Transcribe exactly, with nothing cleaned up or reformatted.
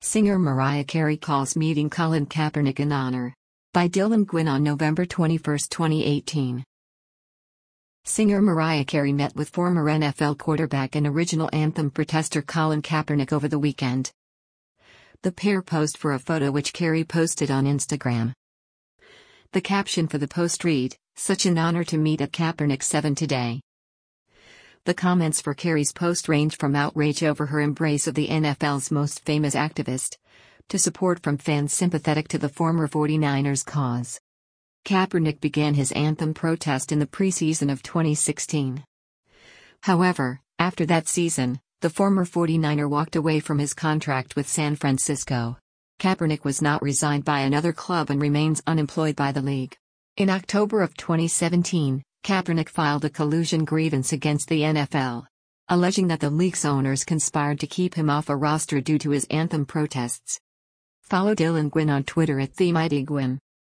Singer Mariah Carey calls meeting Colin Kaepernick an honor. By Dylan Gwynn on November twenty-first, twenty eighteen. Singer Mariah Carey met with former N F L quarterback and original anthem protester Colin Kaepernick over the weekend. The pair posed for a photo which Carey posted on Instagram. The caption for the post read, "Such an honor to meet at Kaepernick seven today." The comments for Carey's post range from outrage over her embrace of the N F L's most famous activist, to support from fans sympathetic to the former forty-niners cause. Kaepernick began his anthem protest in the preseason of twenty sixteen. However, after that season, the former forty-niner walked away from his contract with San Francisco. Kaepernick was not re-signed by another club and remains unemployed by the league. In October of twenty seventeen, Kaepernick filed a collusion grievance against the N F L, alleging that the league's owners conspired to keep him off a roster due to his anthem protests. Follow Dylan Gwynn on Twitter at TheMightyGwynn.